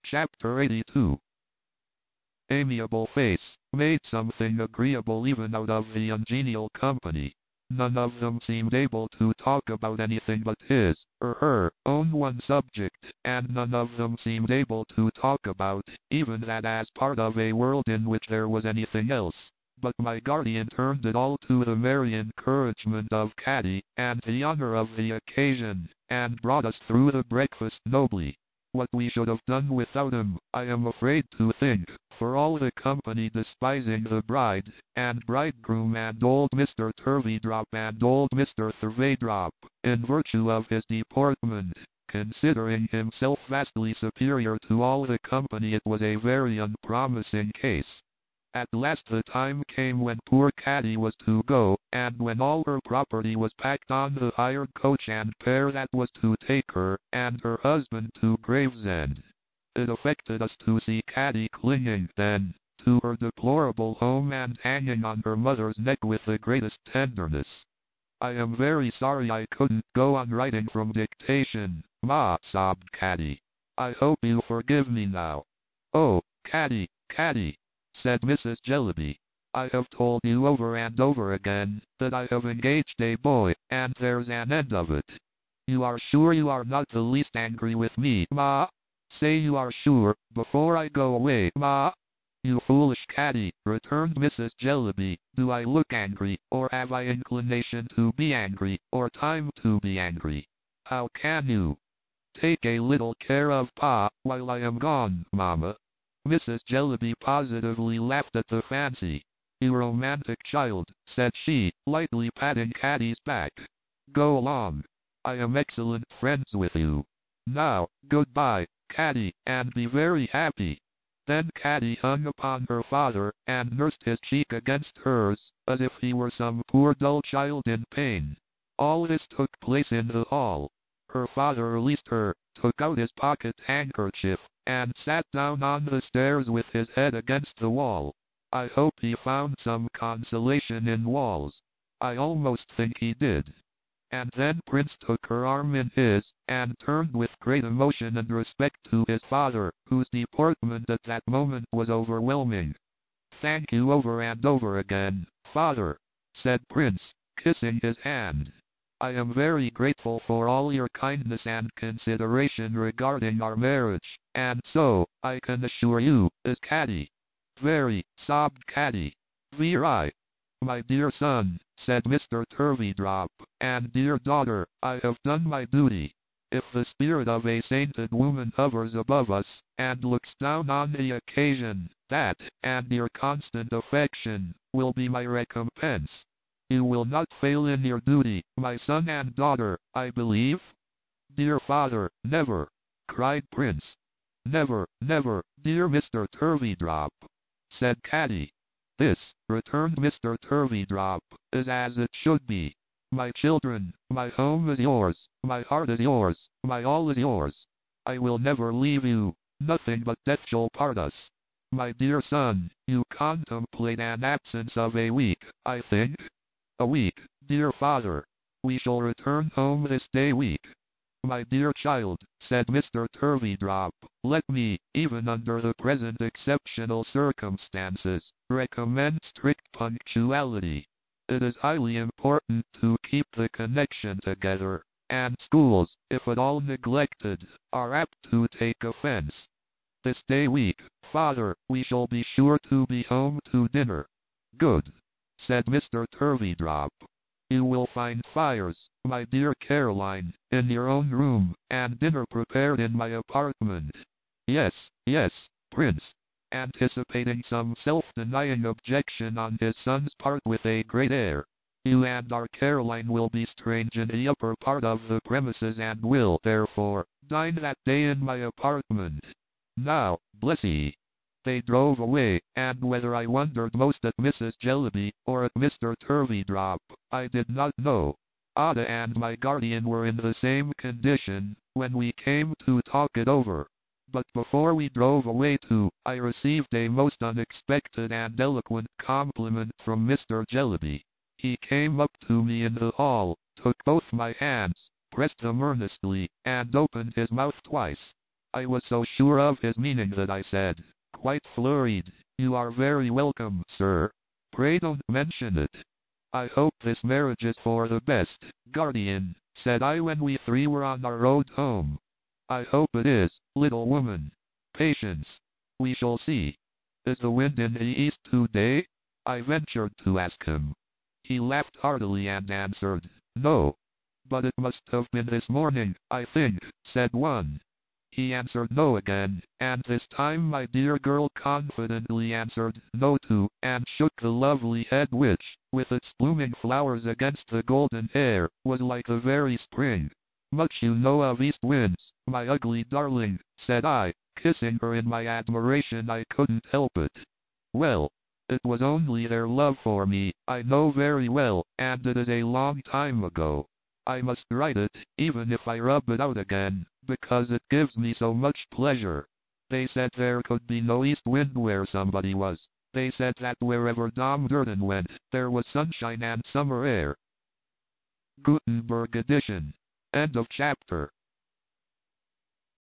Chapter 82. Amiable face, made something agreeable even out of the ungenial company. None of them seemed able to talk about anything but his, or her, own one subject, and none of them seemed able to talk about, even that as part of a world in which there was anything else. But my guardian turned it all to the merry encouragement of Caddy, and the honor of the occasion, and brought us through the breakfast nobly. What we should have done without him, I am afraid to think, for all the company despising the bride, and bridegroom and old Mr. Turveydrop and old Mr. Thurveydrop, in virtue of his deportment, considering himself vastly superior to all the company, it was a very unpromising case. At last the time came when poor Caddy was to go, and when all her property was packed on the hired coach and pair that was to take her, and her husband to Gravesend. It affected us to see Caddy clinging, then, to her deplorable home and hanging on her mother's neck with the greatest tenderness. I am very sorry I couldn't go on writing from dictation, Ma, sobbed Caddy. I hope you forgive me now. Oh, Caddy, Caddy, said Mrs. Jellyby. I have told you over and over again that I have engaged a boy, and there's an end of it. You are sure you are not the least angry with me, Ma? Say you are sure, before I go away, Ma. You foolish Caddy, returned Mrs. Jellyby. Do I look angry, or have I inclination to be angry, or time to be angry? How can you? Take a little care of Pa, while I am gone, Mamma. Mrs. Jellyby positively laughed at the fancy. You romantic child, said she, lightly patting Caddy's back. Go along. I am excellent friends with you. Now, goodbye, Caddy, and be very happy. Then Caddy hung upon her father, and nursed his cheek against hers, as if he were some poor dull child in pain. All this took place in the hall. Her father released her, took out his pocket handkerchief, and sat down on the stairs with his head against the wall. I hope he found some consolation in walls. I almost think he did. And then Prince took her arm in his, and turned with great emotion and respect to his father, whose deportment at that moment was overwhelming. Thank you over and over again, Father, said Prince, kissing his hand. I am very grateful for all your kindness and consideration regarding our marriage, and so, I can assure you, is Caddy. Very, sobbed Caddy. Very. My dear son, said Mr. Turveydrop, and dear daughter, I have done my duty. If the spirit of a sainted woman hovers above us, and looks down on the occasion, that, and your constant affection, will be my recompense. You will not fail in your duty, my son and daughter, I believe? Dear father, never, cried Prince. Never, never, dear Mr. Turveydrop, said Caddy. This, returned Mr. Turveydrop, is as it should be. My children, my home is yours, my heart is yours, my all is yours. I will never leave you, nothing but death shall part us. My dear son, you contemplate an absence of a week, I think? A week, dear father. We shall return home this day week. My dear child, said Mr. Turveydrop, let me, even under the present exceptional circumstances, recommend strict punctuality. It is highly important to keep the connection together, and schools, if at all neglected, are apt to take offense. This day week, father, we shall be sure to be home to dinner. Good, said Mr. Turveydrop. You will find fires, my dear Caroline, in your own room, and dinner prepared in my apartment. Yes, yes, Prince, anticipating some self-denying objection on his son's part with a great air. You and our Caroline will be strange in the upper part of the premises and will, therefore, dine that day in my apartment. Now, bless ye. They drove away, and whether I wondered most at Mrs. Jellyby, or at Mr. Turveydrop, I did not know. Ada and my guardian were in the same condition, when we came to talk it over. But before we drove away too, I received a most unexpected and eloquent compliment from Mr. Jellyby. He came up to me in the hall, took both my hands, pressed them earnestly, and opened his mouth twice. I was so sure of his meaning that I said, quite flurried, "You are very welcome, sir. Pray don't mention it." "I hope this marriage is for the best, guardian," said I when we three were on our road home. "I hope it is, little woman. Patience. We shall see. Is the wind in the east today?" I ventured to ask him. He laughed heartily and answered, "No." "But it must have been this morning, I think," said one. He answered no again, and this time my dear girl confidently answered no too, and shook the lovely head which, with its blooming flowers against the golden air, was like the very spring. "Much you know of east winds, my ugly darling," said I, kissing her in my admiration. I couldn't help it. "Well, it was only their love for me, I know very well, and it is a long time ago. I must write it, even if I rub it out again, because it gives me so much pleasure. They said there could be no east wind where somebody was. They said that wherever Dom Durden went, there was sunshine and summer air." Gutenberg edition. End of chapter.